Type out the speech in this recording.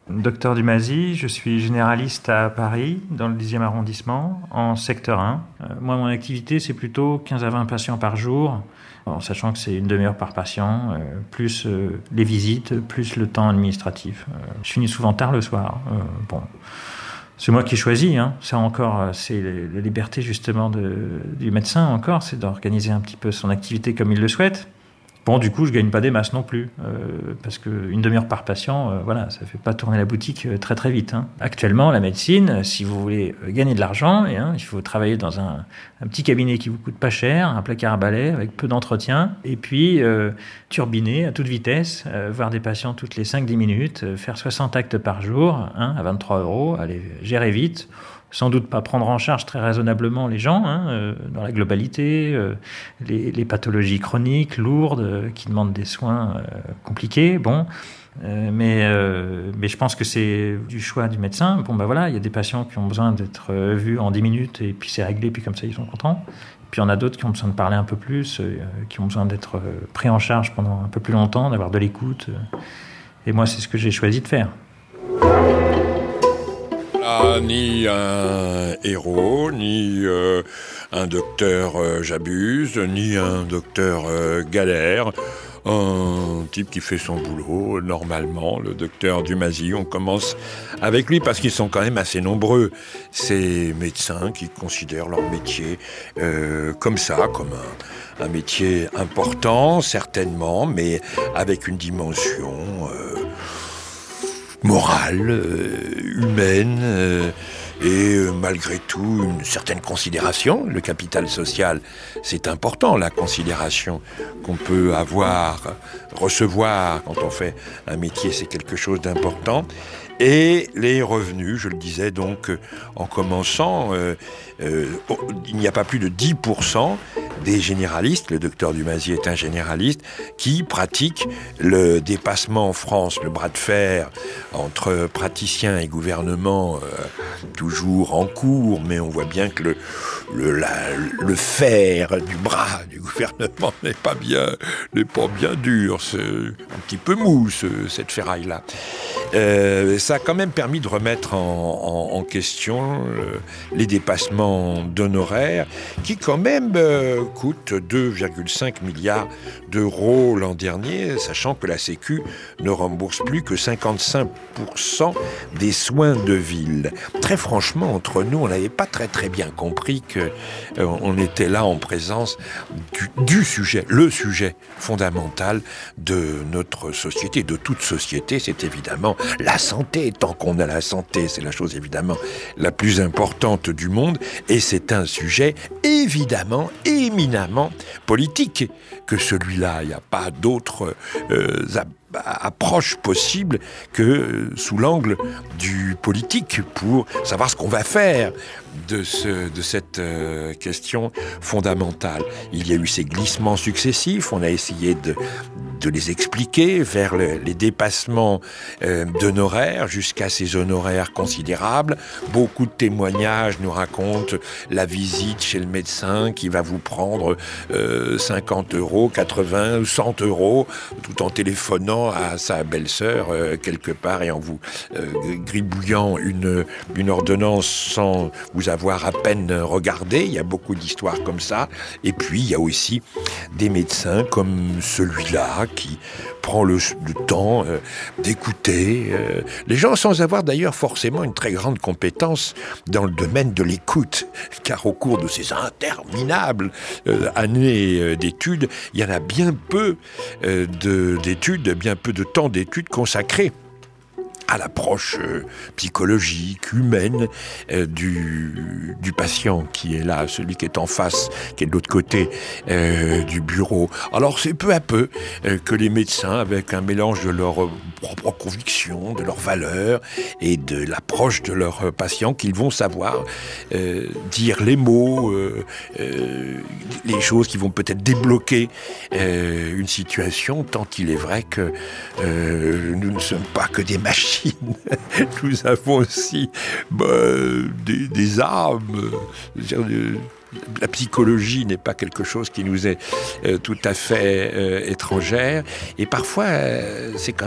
Docteur Dumazy, je suis généraliste à Paris, dans le 10e arrondissement, en secteur 1. Moi, mon activité, c'est plutôt 15 à 20 patients par jour, en sachant que c'est une demi-heure par patient, plus les visites, plus le temps administratif. Je finis souvent tard le soir. C'est moi qui choisis, hein. Ça encore, c'est la liberté justement du médecin encore, c'est d'organiser un petit peu son activité comme il le souhaite. Bon, du coup, je gagne pas des masses non plus, parce qu'une demi-heure par patient, ça fait pas tourner la boutique très très vite. Hein. Actuellement, la médecine, si vous voulez gagner de l'argent, il faut travailler dans un petit cabinet qui vous coûte pas cher, un placard à balai avec peu d'entretien, et puis turbiner à toute vitesse, voir des patients toutes les 5-10 minutes, faire 60 actes par jour, à 23 €, aller gérer vite. Sans doute pas prendre en charge très raisonnablement les gens, dans la globalité, les pathologies chroniques, lourdes, qui demandent des soins compliqués. Mais je pense que c'est du choix du médecin. Il y a des patients qui ont besoin d'être vus en 10 minutes et puis c'est réglé, puis comme ça ils sont contents. Puis il y en a d'autres qui ont besoin de parler un peu plus, qui ont besoin d'être pris en charge pendant un peu plus longtemps, d'avoir de l'écoute. Et moi, c'est ce que j'ai choisi de faire. Ni un héros, ni un docteur j'abuse, ni un docteur galère. Un type qui fait son boulot normalement, le docteur Dumazy. On commence avec lui parce qu'ils sont quand même assez nombreux, ces médecins qui considèrent leur métier comme ça, comme un métier important, certainement, mais avec une dimension morale, humaine, et malgré tout une certaine considération. Le capital social, c'est important, la considération qu'on peut recevoir quand on fait un métier, c'est quelque chose d'important. Et les revenus, je le disais donc en commençant, il n'y a pas plus de 10% des généralistes, le docteur Dumazy est un généraliste, qui pratiquent le dépassement en France, le bras de fer entre praticiens et gouvernement, toujours en cours, mais on voit bien que le fer du bras du gouvernement n'est pas bien dur, c'est un petit peu mou cette ferraille-là. Ça a quand même permis de remettre en question les dépassements d'honoraires qui quand même coûtent 2,5 milliards d'euros l'an dernier, sachant que la Sécu ne rembourse plus que 55% des soins de ville. Très franchement, entre nous, on n'avait pas très très bien compris qu'on était là en présence du sujet, le sujet fondamental de notre société, de toute société, c'est évidemment la santé. Tant qu'on a la santé, c'est la chose évidemment la plus importante du monde, et c'est un sujet évidemment éminemment politique que celui-là. Il n'y a pas d'autre approche possible que sous l'angle du politique pour savoir ce qu'on va faire de cette question fondamentale. Il y a eu ces glissements successifs, on a essayé de les expliquer vers les dépassements d'honoraires jusqu'à ces honoraires considérables. Beaucoup de témoignages nous racontent la visite chez le médecin qui va vous prendre 50 €, 80, 100 €, tout en téléphonant à sa belle-sœur quelque part et en vous gribouillant une ordonnance sans vous avoir à peine regardé. Il y a beaucoup d'histoires comme ça. Et puis il y a aussi des médecins comme celui-là qui prend le temps d'écouter les gens sans avoir d'ailleurs forcément une très grande compétence dans le domaine de l'écoute, car au cours de ces interminables années d'études, il y en a bien peu d'études, bien peu de temps d'études consacrés à l'approche psychologique, humaine du patient qui est là, celui qui est en face, qui est de l'autre côté du bureau. Alors c'est peu à peu que les médecins, avec un mélange de leurs propres convictions, de leurs valeurs et de l'approche de leurs patients, qu'ils vont savoir dire les mots, les choses qui vont peut-être débloquer une situation, tant il est vrai que nous ne sommes pas que des machines. Nous avons aussi des âmes. La psychologie n'est pas quelque chose qui nous est tout à fait étrangère. Et parfois, c'est quand